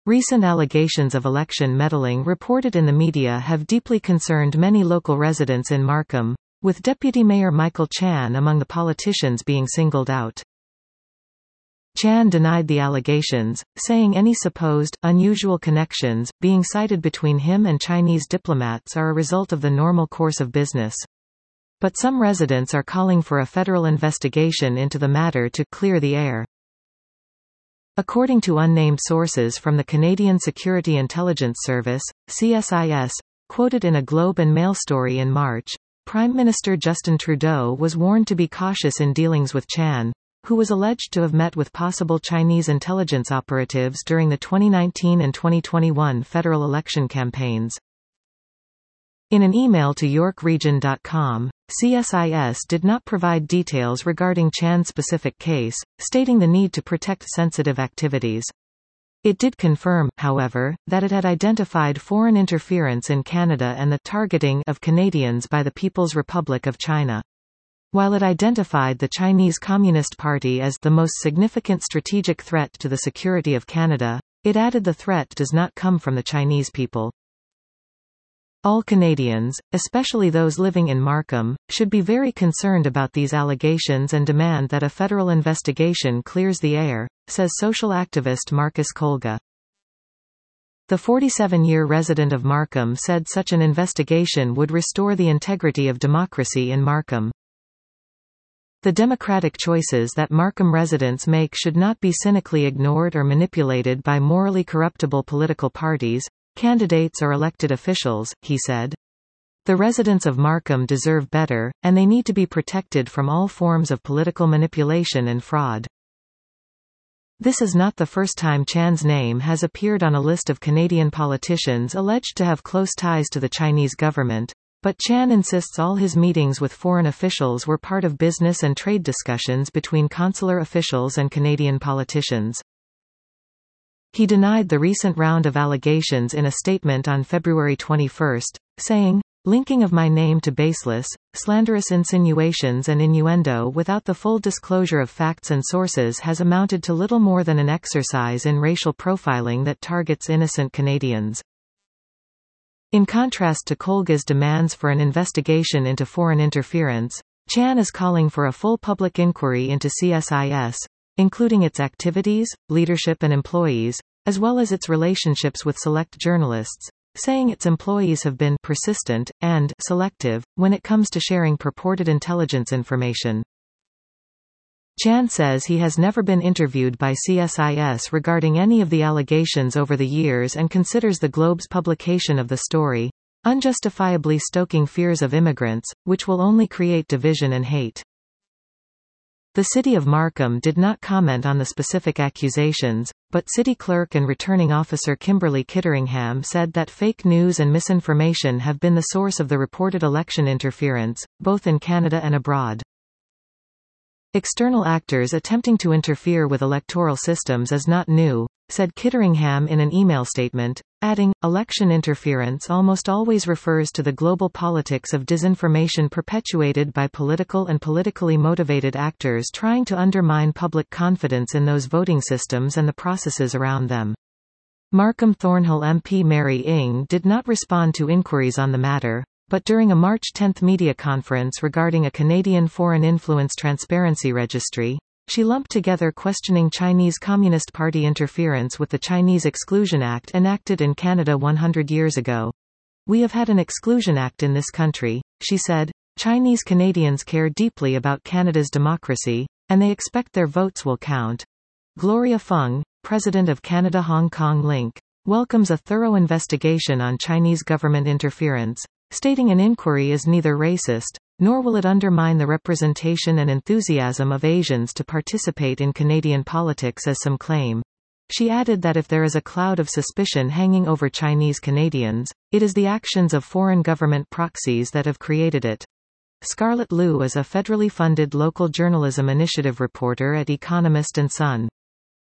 Recent allegations of election meddling reported in the media have deeply concerned many local residents in Markham, with Deputy Mayor Michael Chan among the politicians being singled out. Chan denied the allegations, saying any supposed, unusual connections, being cited between him and Chinese diplomats are a result of the normal course of business. But some residents are calling for a federal investigation into the matter to clear the air. According to unnamed sources from the Canadian Security Intelligence Service, CSIS, quoted in a Globe and Mail story in March, Prime Minister Justin Trudeau was warned to be cautious in dealings with Chan, who was alleged to have met with possible Chinese intelligence operatives during the 2019 and 2021 federal election campaigns. In an email to YorkRegion.com, CSIS did not provide details regarding Chan's specific case, stating the need to protect sensitive activities. It did confirm, however, that it had identified foreign interference in Canada and the targeting of Canadians by the People's Republic of China. While it identified the Chinese Communist Party as the most significant strategic threat to the security of Canada, it added the threat does not come from the Chinese people. All Canadians, especially those living in Markham, should be very concerned about these allegations and demand that a federal investigation clears the air, says social activist Marcus Kolga. The 47-year resident of Markham said such an investigation would restore the integrity of democracy in Markham. The democratic choices that Markham residents make should not be cynically ignored or manipulated by morally corruptible political parties, candidates or elected officials, he said. The residents of Markham deserve better, and they need to be protected from all forms of political manipulation and fraud. This is not the first time Chan's name has appeared on a list of Canadian politicians alleged to have close ties to the Chinese government, but Chan insists all his meetings with foreign officials were part of business and trade discussions between consular officials and Canadian politicians. He denied the recent round of allegations in a statement on February 21, saying, "Linking of my name to baseless, slanderous insinuations and innuendo without the full disclosure of facts and sources has amounted to little more than an exercise in racial profiling that targets innocent Canadians." In contrast to Kolga's demands for an investigation into foreign interference, Chan is calling for a full public inquiry into CSIS, including its activities, leadership and employees, as well as its relationships with select journalists, saying its employees have been persistent and selective when it comes to sharing purported intelligence information. Chan says he has never been interviewed by CSIS regarding any of the allegations over the years and considers the Globe's publication of the story unjustifiably stoking fears of immigrants, which will only create division and hate. The City of Markham did not comment on the specific accusations, but City Clerk and Returning Officer Kimberly Kitteringham said that fake news and misinformation have been the source of the reported election interference, both in Canada and abroad. External actors attempting to interfere with electoral systems is not new, said Kitteringham in an email statement, adding, election interference almost always refers to the global politics of disinformation perpetuated by political and politically motivated actors trying to undermine public confidence in those voting systems and the processes around them. Markham Thornhill MP Mary Ng did not respond to inquiries on the matter, but during a March 10 media conference regarding a Canadian Foreign Influence Transparency Registry, she lumped together questioning Chinese Communist Party interference with the Chinese Exclusion Act enacted in Canada 100 years ago. "We have had an Exclusion Act in this country," she said. "Chinese Canadians care deeply about Canada's democracy, and they expect their votes will count." Gloria Fung, president of Canada-Hong Kong Link, welcomes a thorough investigation on Chinese government interference, stating an inquiry is neither racist, nor will it undermine the representation and enthusiasm of Asians to participate in Canadian politics as some claim. She added that if there is a cloud of suspicion hanging over Chinese Canadians, it is the actions of foreign government proxies that have created it. Scarlett Liu is a federally funded local journalism initiative reporter at Economist and Sun.